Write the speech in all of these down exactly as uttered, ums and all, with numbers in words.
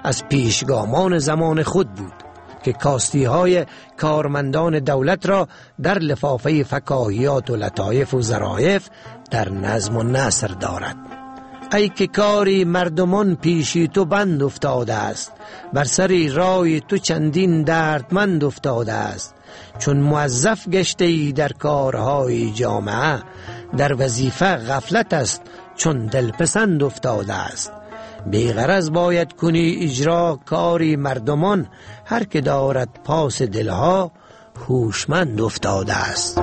از پیشگامان زمان خود بود که کاستی های کارمندان دولت را در لفافه فکاهیات و لطایف و ظرایف در نظم و نثر دارد. ای که کاری مردمان پیشی تو بند افتاده است، بر سری رای تو چندین دردمند افتاده است. چون موظف گشته ای در کارهای جامعه، در وظیفه غفلت است چون دلپسند افتاده است. بیغرض باید کنی اجرا کاری مردمان، هر که دارد پاس دلها هوشمند افتاده است.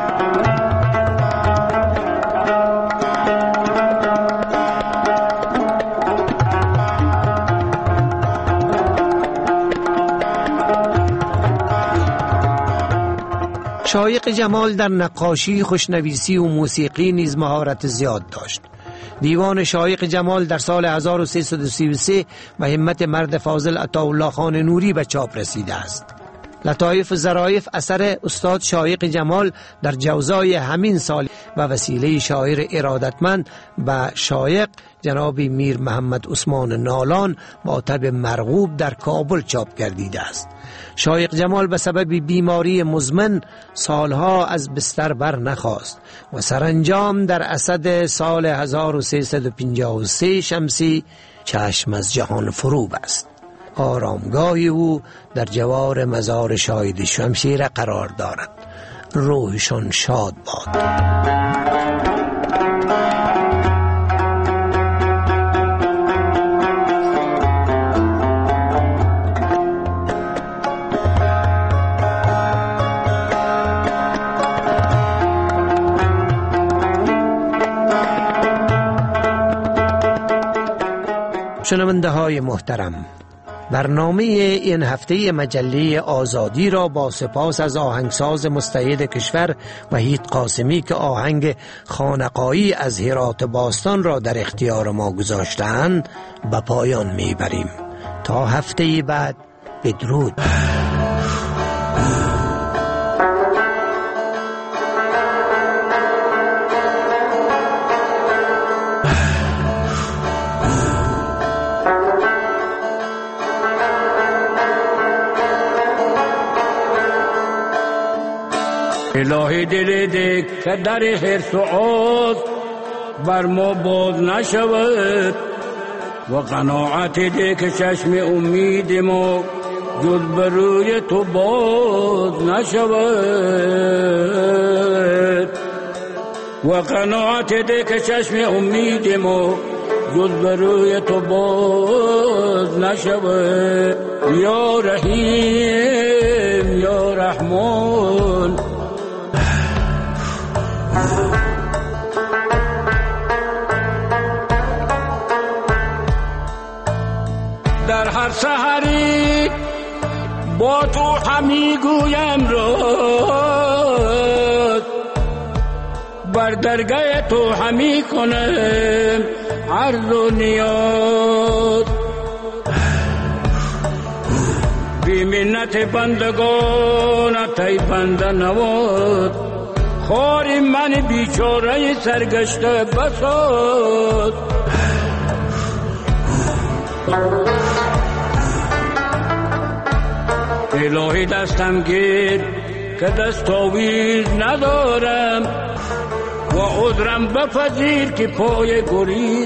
شایق جمال در نقاشی، خوشنویسی و موسیقی نیز مهارت زیاد داشت. دیوان شایق جمال در سال هزار و سیصد و سی و سه و همت مرد فاضل عطاالله خان نوری به چاپ رسیده است. لطایف و ظرایف اثر استاد شایق جمال در جوزای همین سال و وسیله شاعر ارادتمند و شایق جناب میر محمد عثمان نالان با طبع مرغوب در کابل چاپ گردیده است. شایق جمال به سبب بیماری مزمن سالها از بستر بر نخاست و سرانجام در اسد سال هزار و سیصد و پنجاه و سه شمسی چشم از جهان فرو بست. آرامگاهی او در جوار مزار شاهد شمشیر قرار دارد. روحشان شاد باد. شنونده های محترم، برنامه این هفته مجله آزادی را با سپاس از آهنگساز مستعد کشور وحید قاسمی که آهنگ خانقایی از هرات باستان را در اختیار ما گذاشتند به پایان میبریم. تا هفته بعد، بدرود. الهی دل ده که در حرص و عاز بر ما باز نشود و قناعت ده که چشم امید ما جز بر روی تو باز نشود و قناعت ده که چشم امید ما جز بر روی تو باز نشود. یا رحیم یا رحمان، در هر سحری با تو همی گویم راز، بر درگاه تو همی کنم عرض و نیاز. بی منت بندگانت ای بنده نواز، خاری من بیچاره سرگشته بساز. الهی دستم گیر که دستاویز ندارم و عذرم بپذیر که پای گریز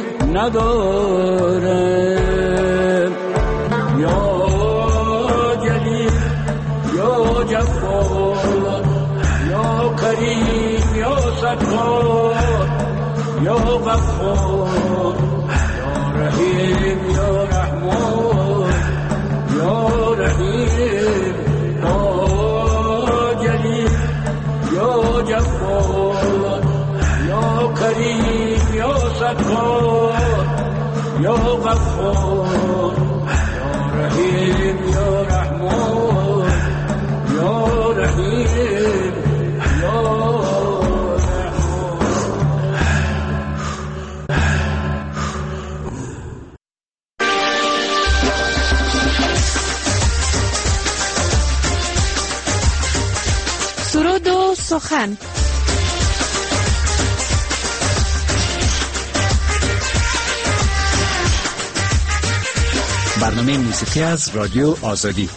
ندارم. یا جلیل یا جبار یا کریم یا ستار یا غفار یا رحیم یا رحمان یا رحیم یا جلیل یا جبار یا کریم یا ستار یا غفار یا رحیم یا رحمان یا رحیم یا سرود و سخن. برنامه موسیقی از رادیو آزادی.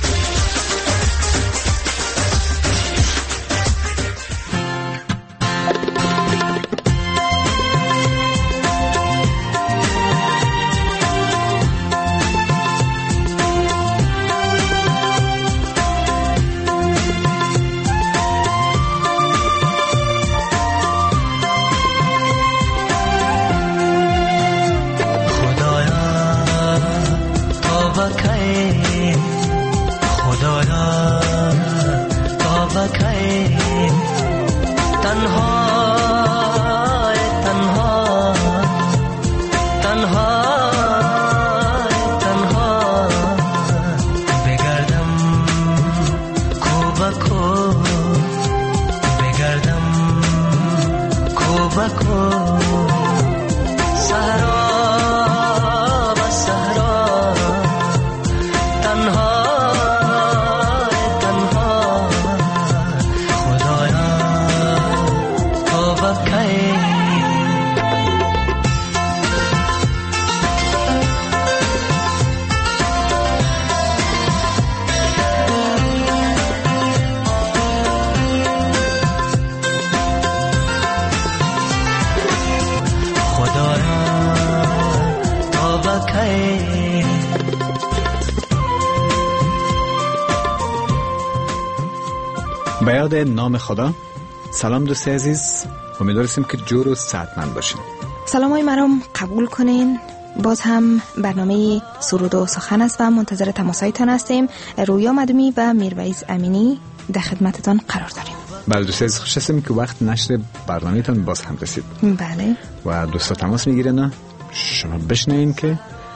به یاد نام خدا. سلام دوست عزیز، امیدواریم که جور و صحتمند باشین. سلامای مرام قبول کنین. باز هم برنامه سرود و سخن است و منتظر تماسایتان هستیم. رویا مدمی و میرویز امینی در خدمتتان قرار داریم. بله دوست عزیز، خوش هستیم که وقت نشر برنامه تان باز هم رسید. بله. و دوستا تماس میگیرن شما بشنوین که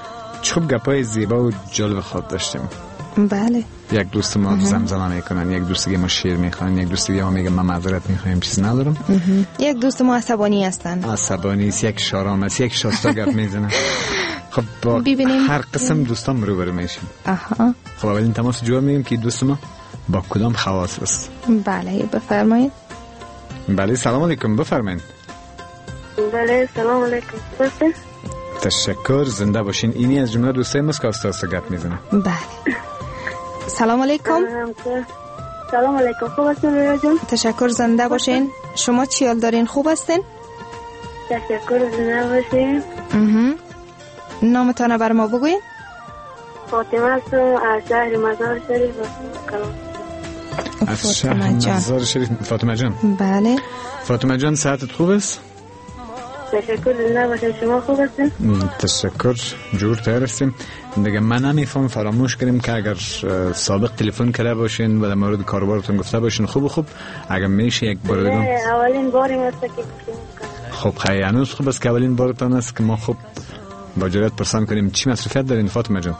چه گپای زیبا و جالب خود داشتیم. بله. یک دوست ما زمزمه میکنن، یک دوست دیگه ما شعر میخوان، یک دوست دیگه ما میگه من معذرت میخوایم چیز ندارم. یک دوست ما عصبانی هستن. عصبانی است، یک شارام است، یک شاستا گپ میزنه. خب با ببینیم. هر قسم دوستان روبرو میشیم. آها. خب اولین تماس جواب میگیم که دوست ما با کدام خواص است. بله بفرمایید. بله سلام علیکم، بفرمایید. بله سلام علیکم. بفرمایید. تشکر، زنده باشین. اینی از جمله دوستای ما که استاد گپ میزنه. بله. سلام علیکم. سلام علیکم. خوب هستین رویا جان؟ تشکر، زنده باشین. شما چی حال دارین؟ خوب هستین؟ تشکر، زنده باشین. نامتان بر ما بگوین. فاطمه هستم از شهر مزار شریف. از شهر مزار شریف. فاطمه جان. بله. فاطمه جان ساعتت خوب است؟ تشکر، زنده باشین. شما خوب هستین؟ تشکر، جور تر هستیم. دیگه من نمیفهم، فراموش کنیم که اگر سابق تلفن کرده باشین و در مورد کاروبارتون گفته باشین خوب خوب اگر میشه یک بار دیگه. اولین باری است که خب خیلی هنوز خوب است که اولین بارتان است که ما خوب با جرأت پرسان کنیم چی مصرفیت دارین فاطمه جان؟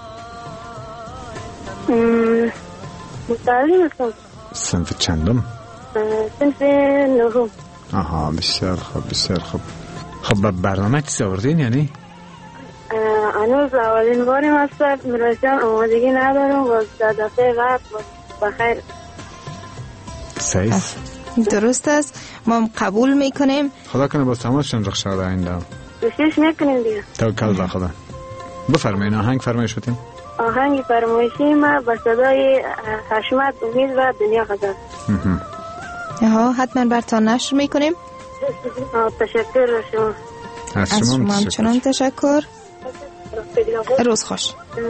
متعلم هستم. صنف چندم؟ صنف نهم. آها بسیار خوب بسیار خوب. خب برنامه چیز آوردین یعنی؟ هنوز اولین باری هست میرویز جان، آمادگی ندارم و در دفعه قبل بخیر. صحیح درست است، ما قبول میکنیم. خدا کنه باز تماس چند رخ شده اینده کوشش میکنیم دیگه. توکل به خدا. بفرمایین آهنگ فرمایش بتین. آهنگ فرمایشی ما با صدای حشمت امید و دنیا غزل. ها حتما برتان نشر میکنیم. تشکر شما. از شما همچنان تشکر. روز خوش.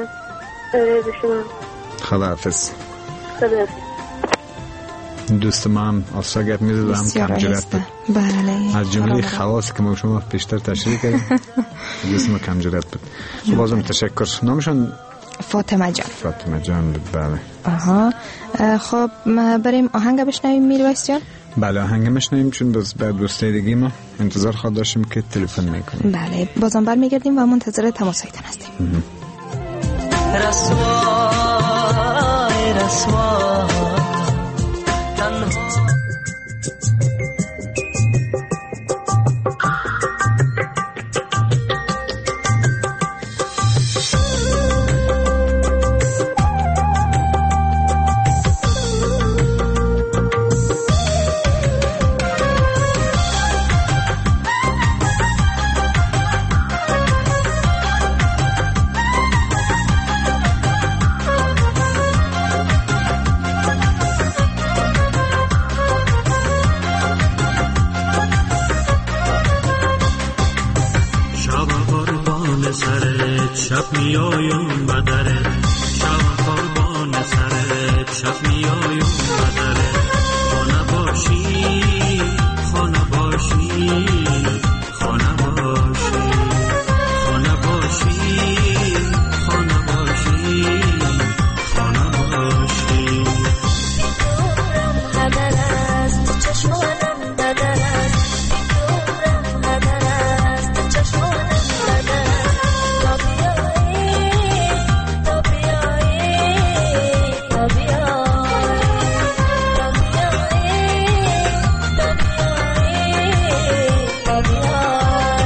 خدا حافظ. خدا حافظ. دوست ما هم آسا گپ میزد و هم کم جرأت بود. بله. از جمله خواص که ما شما پیشتر تشریح کردیم دوست ما کم جرأت بود. خب بازم تشکر. نامشان فاطمه جان. فاطمه جان بود. بله. آها. خب ما بریم آهنگ بشنویم میرویز جان. بله آهنگ بشنویم چون باز بعد دوستای دیگه ما انتظار خواهد داشتیم که تلفن میکنیم. بله بازم برمیگردیم و منتظر تماسایتان هستیم. رسوای رسوای تنها شب میایم بدره شب قربان سرت شب میایم بدره خانه باشی خانه باشی خانه باشی خانه باشی خانه باشی خانه باشی هدر است چشمانم بدر است عمرم هدر است چشمانم بدر است تا بیایی تا بیایی تا بیایی تا بیایی تا بیایی تا بیایی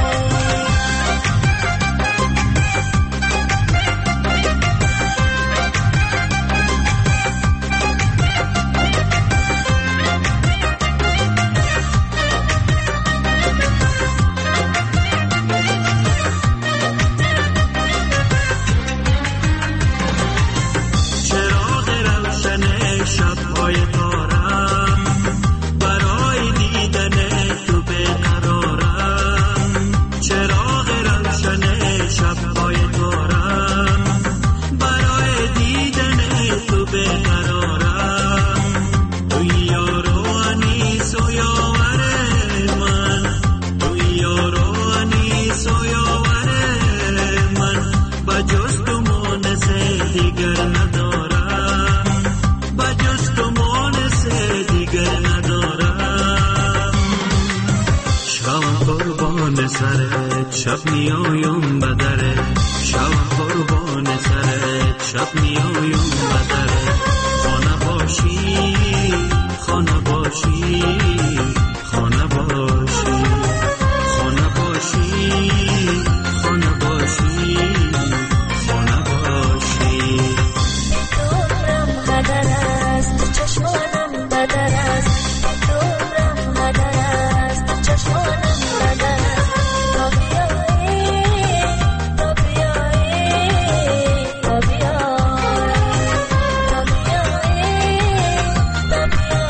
چراغ روشن شب‌های تارم برای دیدن تو بیقرارم چراغ روشن شب‌های تارم برای دیدن تو بیقرارم توی یار و انیس و یاور من توی یار و انیس و یاور من بجز تو مونس دیگر ندارم بجز تو مونس دیگر ندارم شب قربان سرت شب میایم بدره شب قربان سرت شب میایم بدره خانه باشی خانه باشی خانه باشی خانه باشی خانه باشی خانه باشی عمرم هدر است چشمانم بدر است عمرم هدر است چشمانم بدر است تا بیایی تا بیایی تا بیایی تا بیایی تا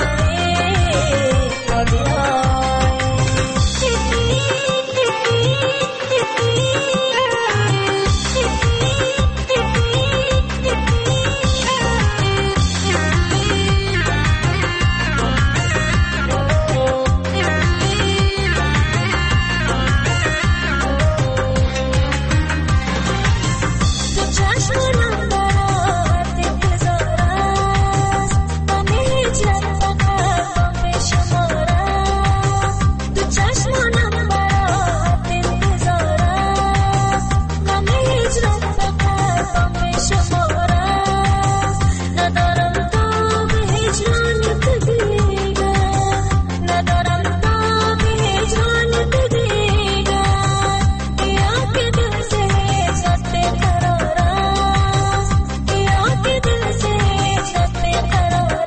بیایی تا بیایی تو چشمانم برات انتظار است من هیچم فقط با پیش مارم تو چشمانم برات انتظار است من هیچم فقط با پیش مارم ندارم تا به هجرانت دیگر ندارم تا به هجرانت دیگر بیا که دل سے هجرت قرار است بیا که دل سے هجرت قرار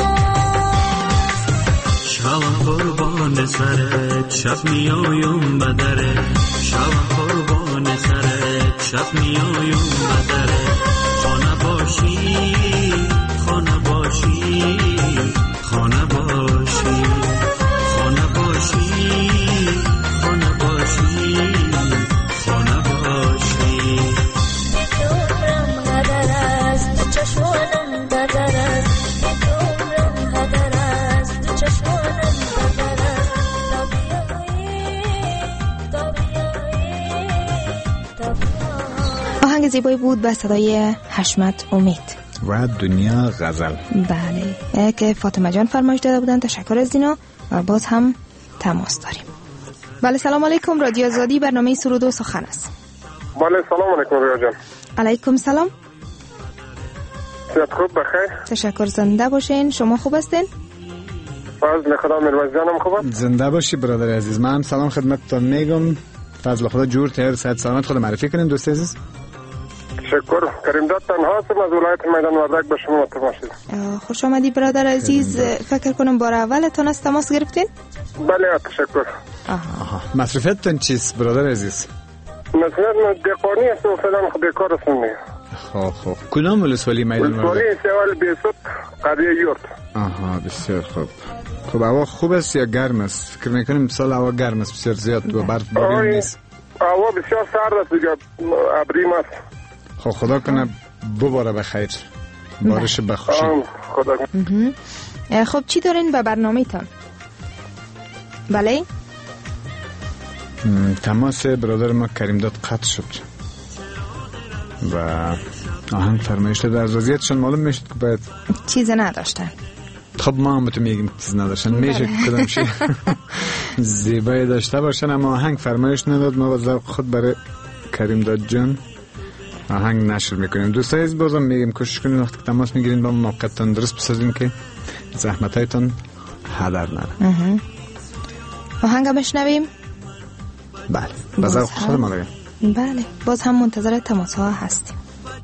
است شب قربان سرت شب میایم بدره شب قربان سرت شب میایم بدره خانه باشی خانه باشی خانه باشی خانه باشی خانه باشی خانه باشی عمرم هدر است چشمانم بدر است عمرم هدر است چشمانم بدر است تا بیایی تا بیایی تا بیایی آهنگ زیبایی بود به صدای حشمت امید و دنیا غزل. بله که فاطمه جان فرمایش داده بودن. تشکر از اینا و باز هم تماس داریم. بله سلام علیکم. رادیو آزادی برنامه سرود و سخن است. بله سلام علیکم ریا جان. علیکم سلام. صحت خوب بخیر؟ تشکر. زنده باشین. شما خوب هستین؟ فضل خدا. میرویس جانم خوبه؟ زنده باشی برادر عزیز. من سلام خدمتتون میگم. فضل خدا جور تهر صحت سلامت. خود معرفی کنین دوست عزیز. تشکر. کریمزاد تنها هستم از ولایت میدان وردک به شما تماس دادم. خوش آمدی برادر عزیز. فکر کنم بار اولتون از تماس گرفتین؟ بله تشکر. آها. مصرفیتتون چیست برادر عزیز؟ مصرفیت دقانی است و فعلا بیکار هستم دیگه. خب خب کدام ولسوالی میدان وردک؟ ولسوالی سوال بیست قریه یورت. آها بسیار خوب. خب هوا خوب است یا گرم است؟ فکر میکنم امسال هوا گرم است بسیار زیاد و برف بارون نیست. هوا بسیار سرد است دیگه. ابریم است. خب خدا کنه بباره بخیر، بارش بخوشی. خدا کنه. خب چی دارین به برنامه تان؟ بله؟ تماس برادر ما کریم داد قطع شد و آهنگ فرمایش داد. از وضعیتشون معلوم میشد که باید چیز نداشتن. خب ما هم بهتون میگیم چیز نداشتن، میشه کدام شی زیبایی داشته باشن، اما آهنگ فرمایش نداد. ما با ذوق خود برای کریم داد جان آهنگ نشر میکنیم. دوستای عزیز بازم میگیم کوشش کنین وقتی که تماس میگیرین با موقعتون درست بسازین که زحمتایتون هدر نره. آهنگ بشنویم. بله بازم خود ما لگه. بله باز هم منتظر تماس ها هستیم.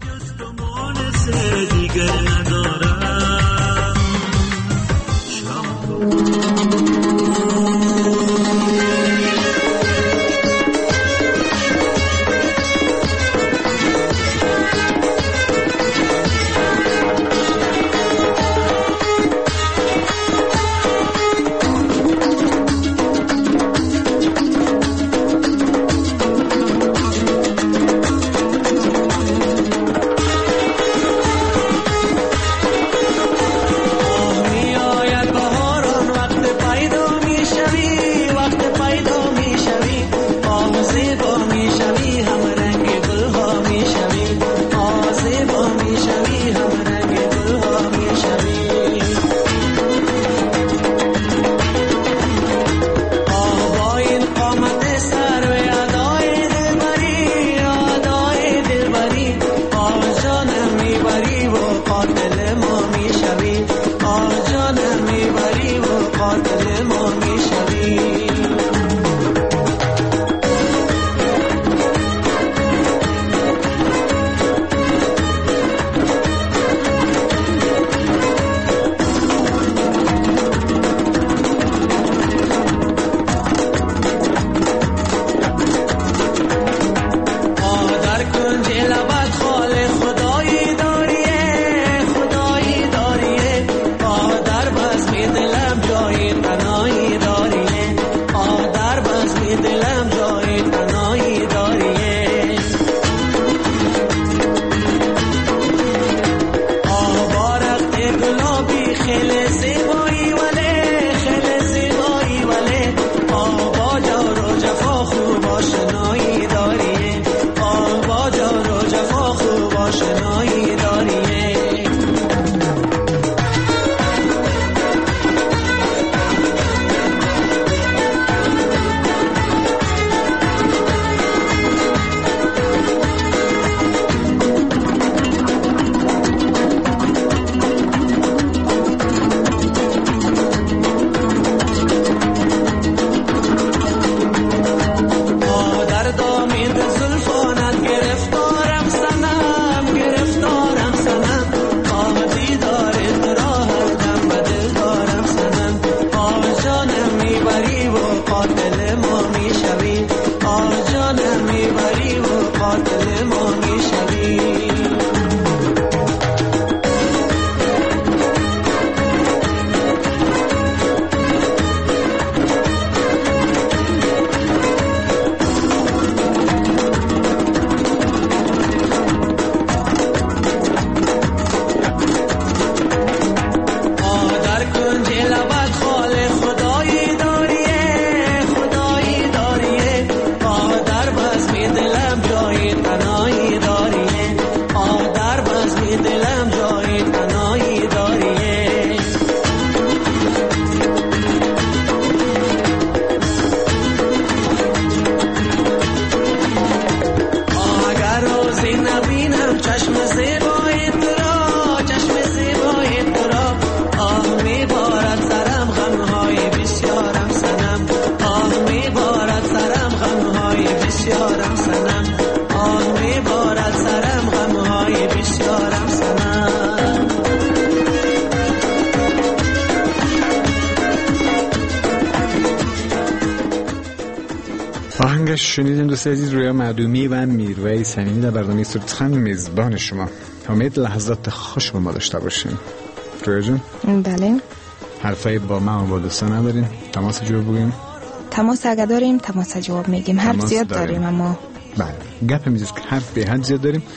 آهنگش شنیدیم دوست عزیز رویا معدومی و میرویس امینی در برنامه سرودخند میزبان شما. امید لحظات خوش با ما داشته باشین. رویا جون بله حرفای با ما و با دوستان ندارین؟ تماس جواب بگیم؟ تماس اگه داریم تماس جواب میگیم. حرف زیاد داریم. داریم اما بله گپ میزید که حرف به حد زیاد داریم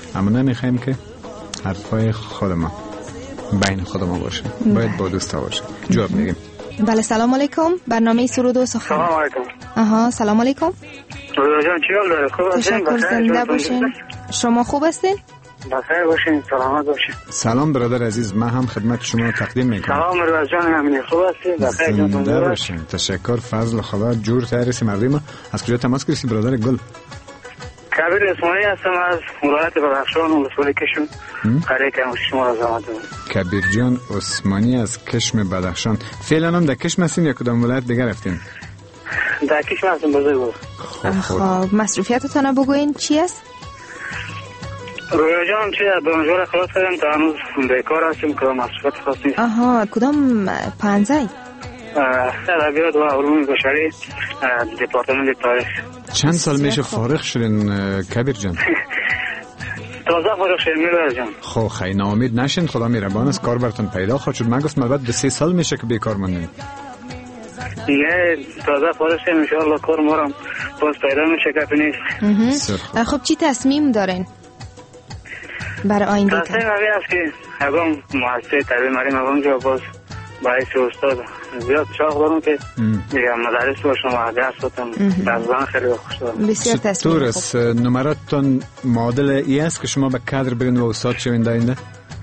اما نمیخوایم که حرفای خود ما بین خود ما باشه، باید با دوستا باشه. جواب میگیم. بله سلام علیکم، برنامه سرود و سخن. سلام علیکم. آها سلام علیکم. رویا جان چی حال داره؟ خوب هستین؟ تشکر، زنده باشین. شما خوب هستین؟ بخیر باشین، سلامت باشین. سلام برادر عزیز، من هم خدمت شما تقدیم میکنم. سلام رویا جان، همین خوب هستین؟ بخیر جان. زنده باشین. تشکر. فضل خدا جور تریسی مردم. از کجا تماس گرفتی برادر گل؟ کبیر اسماعیلی هستم از ولایت بدخشان، ولسوالی کشم. قریه که شما را زحمت دارم. کبیر جان عثمانی از کشم بدخشان. فعلا هم در کشم هستین یا کدام ولایت دیگر رفتین؟ در کشم هستم بزرگ. خب مصروفیتتان بگوین چی است؟ رویا جان چی به اونجا خلاص کردیم تا هنوز بیکار هستیم که مصروفیت خاص نیست. آها کدام پانزه؟ ادبیات و علوم بشری، دپارتمان تاریخ. چند سال میشه فارغ شدین کبیر جان؟ تازه فارغ شدیم میرا جان. خب خیلی ناامید نشین، خدا مهربان است کار براتون پیدا خواهد شد. من گفتم بعد به سه سال میشه که بیکار موندین. دیگه تازه فارغ شدیم ان شاء الله کار ما هم باز پیدا میشه که نیست. خب چی تصمیم دارین برای آینده؟ تصمیم همی است که اگم مؤسسه تعلیم مریم اونجا باز باعث استاد زیاد شاق دارم که دیگه مدرس باشم و درس بتم درزان خیلی خوش دارم. بسیار تصمیم خوب. نمراتتون معادل ای است که شما به کادر برین و استاد شوین داینده؟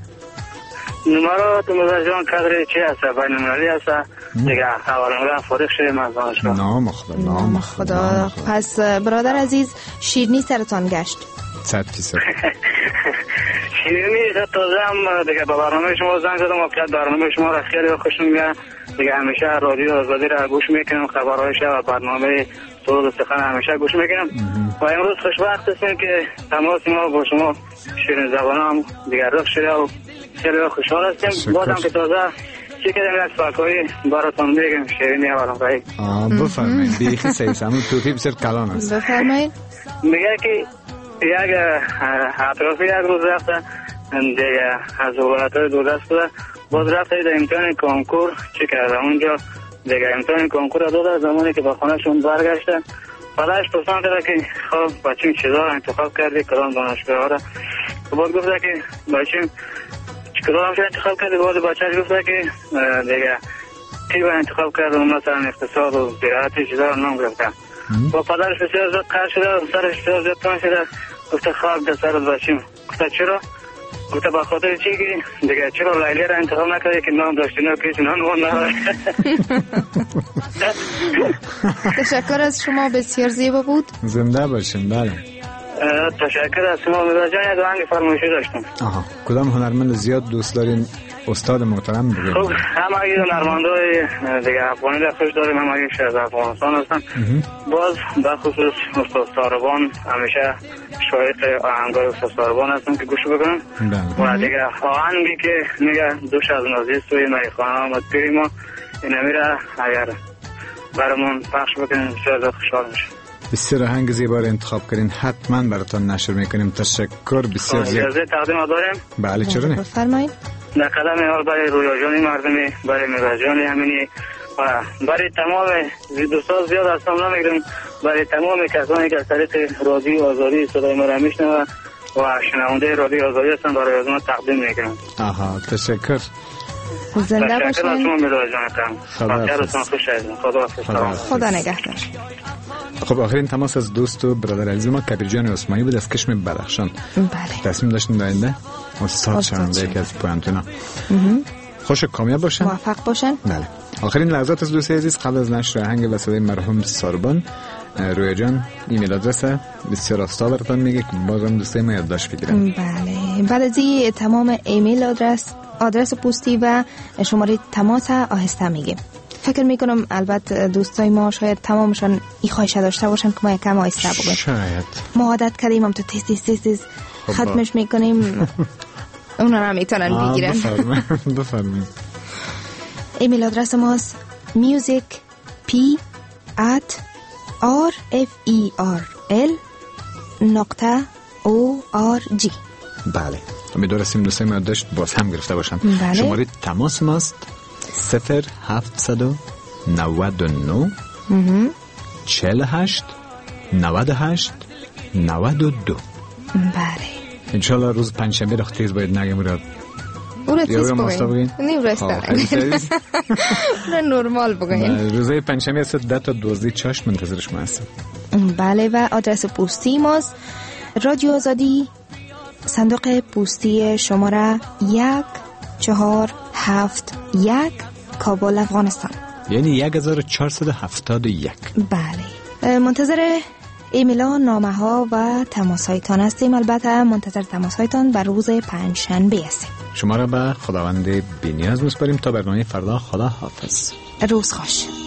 نمرات مدرجان کادر چی هست؟ بین المللی هست دیگه اول نمره فارغ شدیم از دانشگاه. نام خدا نام خدا. پس برادر عزیز شیرینی سرتان گشت؟ صد فیصد. شیرینی تازه هم دیگه با برنامه شما زنگ زدم و که برنامه شما را خیلی خوشم میاد. دیگه همیشه رادیو آزادی را گوش میکنم، خبرهای شب و برنامه سرود و سخن همیشه گوش میکنم و امروز خوشبخت هستیم که تماس ما با شما شیرین زبان هم دیگه رخ شده و خیلی خوشحال هستیم. بازم که تازه چی که دمی از فاکایی براتون میگم شیرینی برام قایی. آه بفرمایید بیخی سیست همون توفی بسر کلان است. بفرمایید. میگه که یک اطرافی یک روز رفته دیگه از ولایت‌های دو دست بوده، باز رفته در امتحان کنکور چی کرده اونجا دیگه امتحان کنکور را داده. زمانی که با خانهشون برگشتن پدرش پرسان کرده که خب بچیم چیزا را انتخاب کردی کدام دانشگاه ها را؟ باز گفته که بچیم کدام را انتخاب کردی؟ باز بچه‌اش گفته که دیگه کی را انتخاب کرده مثلا اقتصاد و زراعت چیزا را نام گرفته. با پدرش بسیار زیاد قهر شده و سرش بسیار زیاد تنگ شده. گفته خاک در سرت بچیم. گفته چرا؟ گفته با خاطر چی که دیگه چرا لیلی را انتخاب نکردی که نام داشتی نه کسی نام نام. تشکر از شما، بسیار زیبا بود. زنده باشین. بله تشکر از شما. میرا جان یک آهنگ فرمایشی داشتم. آها کدام هنرمند زیاد دوست دارین استاد محترم بگید؟ خب همه اگه هنرمندای دیگه افغانی را خوش داریم، همه اگه از افغانستان هستن. باز به خصوص استاد ساربان همیشه شایق آهنگای استاد ساربان هستم که گوش بکنم و دیگه آهنگی که میگه دوش از نازی سوی میخانه آمد پیری ما این امیره اگر برامون پخش بکنیم شاید خوشحال میشه. بسیار آهنگ زیبا انتخاب کردین، حتما براتون نشر میکنیم. تشکر بسیار زیاد. اجازه تقدیم داریم؟ بله چرا نه؟ بفرمایید. در قدم اول برای رویا جانی مردمی، برای میرا جانی امینی و برای تمام دوستان زیاد هستم نمیگم، برای تمام کسانی که از طریق رادیو آزادی صدای ما را میشنوند و شنونده رادیو آزادی هستن برای از ما تقدیم میکنم. آها تشکر. زنده باشین. تشکر از شما میرا جان. خدا خوش خدا خدا نگهدار. خب آخرین تماس از دوست و برادر عزیز ما کبیر جان عثمانی بود از کشم بدخشان. بله. تصمیم داشتن داینده استاد شونده یکی از پوانتونا. خوش کامیاب باشن، موفق باشن. بله. آخرین لحظات از دوست عزیز قبل از نشر آهنگ و صدای مرحوم ساربان، رویا جان ایمیل آدرس بسیار راستا براتون میگه که بازم دوستای ما یادداشت بگیرن. بله. بعد از این تمام ایمیل آدرس، آدرس پستی و شماره تماس آهسته میگیم. فکر میکنم البته دوستای ما شاید تمامشان این خواهش داشته باشن که ما یکم آهسته بگیم. شاید ما عادت کردیم هم تو تیز تیز تیز تیز ختمش میکنیم. اونا هم میتونن بگیرن. بفرمایید. ایمیل آدرس ماست music p at r f e r l نقطه o r g. بله. امیدوارم سیم دوستای ما داشت باز هم گرفته باشن. بله. شماره تماس ماست صفر هفتصد و نود و نه چهل و هشت نود و هشت نود و دو. بله. انشالله روز پنجشنبه رخ تیز باید نگم را او را تیز بگوین نیم رسته را نورمال بگوین. روزه پنجشنبه است ده تا دوازده چاشت منتظر شما هستم. بله و آدرس پستی ماست رادیو آزادی صندوق پستی شماره یک چهار هفت یک کابل افغانستان، یعنی یک هزار و چهارصد و هفتاد و یک. بله منتظر ایمیل ها، نامه ها و تماس هایتان هستیم. البته منتظر تماس هایتان بر روز پنجشنبه هستیم. شما را به خداوند بی‌نیاز می‌سپاریم تا برنامه فردا. خدا حافظ. روز خوش.